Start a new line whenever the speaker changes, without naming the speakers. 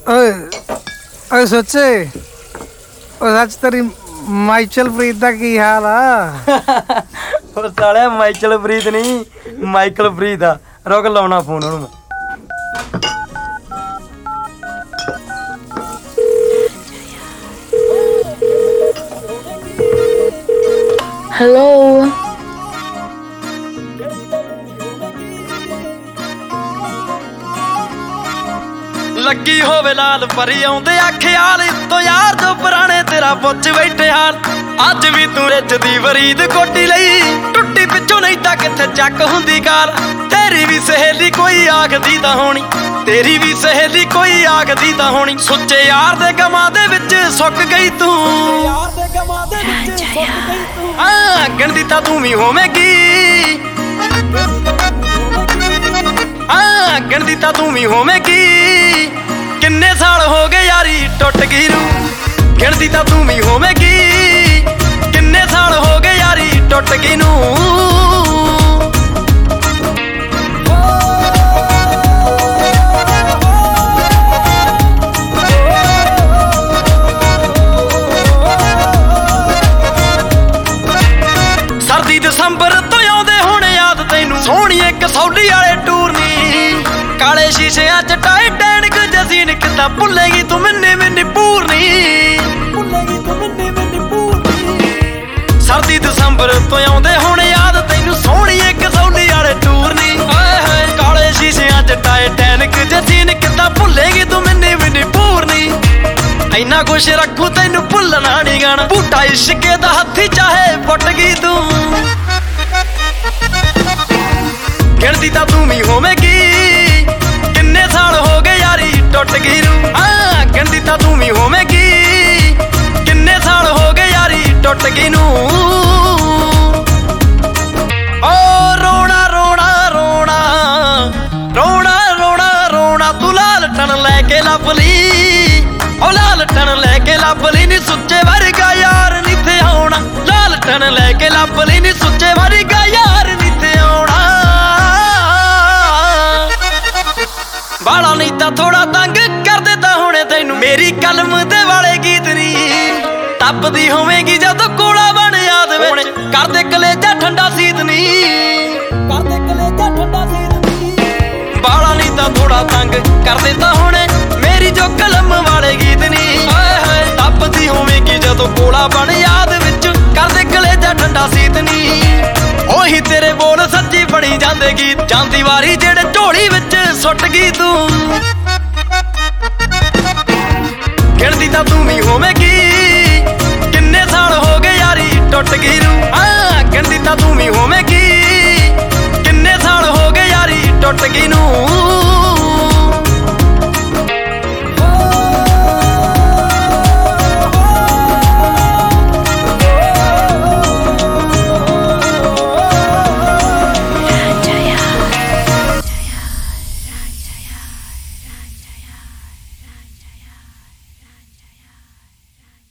ओए ओए सोचे ओ सच तेरी माइचल प्रीत दा की हाल आ?
ਉਹ ਸਾਲਿਆ ਮਾਈਕਲ ਪ੍ਰੀਤ ਨਹੀਂ ਮਾਈਕਲ ਪ੍ਰੀਤ ਆ। ਰੁਕ ਲਾਉਣਾ ਫੋਨ ਉਹਨੂੰ।
हेलो
ਲੱਗੀ ਹੋਵੇ ਲਾਲ ਪਰੀ ਆਉਂਦੇ ਆ ਖਿਆਲ ਤੋਂ ਯਾਰ ਜੋ ਪੁਰਾਣੇ ਤੇਰਾ ਪੁੱਛ ਬੈਠੇ ਹਾਲ। ਅੱਜ ਵੀ ਤੂੰ ਰਿੱਝ ਦੀ ਵਰੀਦ ਕੋਟੀ ਲਈ ਟੁੱਟੀ ਪਿੱਛੋਂ ਨਹੀਂ ਤਾਂ ਕਿੱਥੇ ਚੱਕ ਹੁੰਦੀ ਗਾਲ। ਤੇਰੀ ਵੀ ਸਹੇਲੀ ਕੋਈ ਆਖਦੀ ਤਾਂ ਹੋਣੀ ਤੇਰੀ ਵੀ ਸਹੇਲੀ ਕੋਈ ਆਖਦੀ ਤਾਂ ਹੋਣੀ ਸੁੱਚੇ ਯਾਰ ਦੇ ਗਮਾਂ ਦੇ ਵਿੱਚ ਸੁੱਕ ਗਈ ਤੂੰ। ਯਾਰ ਦੇ ਗਮਾਂ ਦੇ ਵਿੱਚ ਸੁੱਕ ਗਈ ਤੂੰ। ਹਾਂ ਗਿਣਦੀ ਤਾਂ ਤੂੰ ਵੀ ਹੋਵੇਂਗੀ ਹਾਂ ਗਿਣਦੀ ਤਾਂ ਤੂੰ ਵੀ ਹੋਵੇਂਗੀ। ਕਿੰਨੇ ਸਾਲ ਹੋ ਗਏ ਯਾਰੀ ਟੁੱਟ ਗਈ ਰੂ ਗਿਣਦੀ ਤਾਂ ਤੂੰ ਵੀ ਹੋਵੇਂਗੀ। ਕਿੰਨੇ ਸਾਲ ਹੋ ਗਏ ਯਾਰੀ ਟੁੱਟ ਗਈ ਨੂੰ। ਸਰਦੀ ਦਸੰਬਰ ਤੋਂ ਆਉਂਦੇ ਹੁਣ ਯਾਦ ਤੈਨੂੰ ਸੋਹਣੀ ਇੱਕ ਸੌਲੀ ਵਾਲੇ ਟੂਰ ਨੀ ਕਾਲੇ ਸ਼ੀਸ਼ਿਆਂ ਚ ਟਾਈਟੈਨਿਕ ਜਸੀਨ ਕਿੱਦਾਂ ਭੁੱਲੇਗੀ ਤੂੰ ਮੈਨੇ ਮੈਨੇ ਪੂਰਨੀ ਭੁੱਲੇਗੀ ਤੂੰ ਮੈਨੇ ਮੈਨੇ ਪੂਰਨੀ। ਸਰਦੀ ਦਸੰਬਰ ਤੋਂ ਆਉਂਦੇ ਹੁਣ ਯਾਦ ਤੈਨੂੰ ਸੋਹਣੀ ਇੱਕ ਸੌਲੀ ਵਾਲੇ ਟੂਰ ਨੀ ਓਏ ਹੋਏ ਕਾਲੇ ਸ਼ੀਸ਼ਿਆਂ ਚ ਟਾਈਟੈਨਿਕ ਜਸੀਨ ਕਿੱਦਾਂ ਭੁੱਲੇਗੀ ਤੂੰ ਮੈਨੇ ਮੈਨੇ ਪੂਰਨੀ। ਇੰਨਾ ਕੁਛ ਰੱਖੂ ਤੈਨੂੰ ਭੁੱਲਣਾ ਨੀ ਗਾਣਾ ਬੂਟਾ ਇਸ਼ਕੇ ਦਾ ਹੱਥੀ ਚਾਹੇ ਪੁੱਟ ਗਈ ਤੂੰ। ਗਿਣਦੀ ਤਾਂ ਤੂੰ ਵੀ ਹੋਵੇਂਗੀ। ਕਿੰਨੇ ਸਾਲ ਹੋ ਗਏ ਯਾਰੀ ਟੁੱਟ ਗਈ ਰੂ ਹਾਂ ਗਿਣਦੀ ਤਾਂ ਤੂੰ ਵੀ ਹੋਵੇਂਗੀ। ਕਿੰਨੇ ਸਾਲ ਹੋ ਗਏ ਯਾਰੀ ਟੁੱਟ ਗਈ ਨੂੰ। ਓ ਰੋਣਾ ਰੋਣਾ ਰੋਣਾ ਰੋਣਾ ਰੋਣਾ ਰੋਣਾ ਤੂੰ ਲਾਲ ਟਣ ਲੈ ਕੇ ਲੱਭ ਲਈ। ਓ ਲਾਲ ਟਣ ਲੈ ਕੇ ਲੱਭ ਲਈ ਨੀ ਸੁੱਚੇ ਵਰਗਾ ਯਾਰ ਨੀ ਥੇ ਆਉਣਾ। ਲਾਲ ਟਣ ਲੈ ਕੇ ਲੱਭ ਲਈ ਨੀ ਸੁੱਚੇ ਵਰਗਾ ਯਾਰ ਨੀ ਥੇ ਆਉਣਾ। ਬਾਲਾ ਨਹੀਂ ਤਾਂ ਥੋੜਾ ਤੰਗ ਕਰ ਦਿੱਤਾ ਹੁਣੇ ਤੈਨੂੰ ਮੇਰੀ ਕਲਮ ਦੇ ਵਾਲੇ ਗੀਤ ਨੀ ਟੱਪਦੀ ਹੋਵੇਂਗੀ ਜਦੋਂ ਕੋਲਾ ਬਣ ਯਾਦ ਵਿੱਚ ਕਰਦੇ ਕਲੇਜਾ ਠੰਡਾ ਸੀਤ ਨੀ ਕਰਦੇ ਕਲੇਜਾ ਠੰਡਾ ਸੀਤ ਨੀ। ਬਾਲਾ ਨਹੀਂ ਤਾਂ ਥੋੜਾ ਤੰਗ ਕਰ ਦਿੱਤਾ ਹੁਣੇ ਮੇਰੀ ਜੋ ਕਲਮ ਵਾਲੇ ਗੀਤ ਨੀ ਹਾਏ ਹਾਏ ਟੱਪਦੀ ਹੋਵੇਂਗੀ ਜਦੋਂ ਕੋਲਾ ਬਣ ਯਾਦ ਵਿੱਚ ਕਰਦੇ ਕਲੇਜਾ ਠੰਡਾ ਸੀਤ ਨੀ। ਉਹੀ ਤੇਰੇ ਬੋਲ ਸੱਚੀ ਬਣੀ ਜਾਂਦੇ ਗੀਤ ਜਾਂਦੀ ਵਾਰੀ ਜਿਹੜੇ ਢੋਲੀ ਵਿੱਚ ਸੁੱਟ ਗਈ ਤੂੰ। ਗਿਣਦੀ ਤਾਂ ਤੂੰ ਵੀ ਹੋਵੇਂਗੀ। ਕਿੰਨੇ ਸਾਲ ਹੋ ਗਏ ਯਾਰੀ ਟੁੱਟ ਗਈ ਰੂ ਹਾਂ ਗਿਣਦੀ ਤਾਂ ਤੂੰ ਵੀ ਹੋਵੇਂਗੀ। ਕਿੰਨੇ ਸਾਲ ਹੋ ਗਏ ਯਾਰੀ ਟੁੱਟ ਗਈ ਨੂੰ।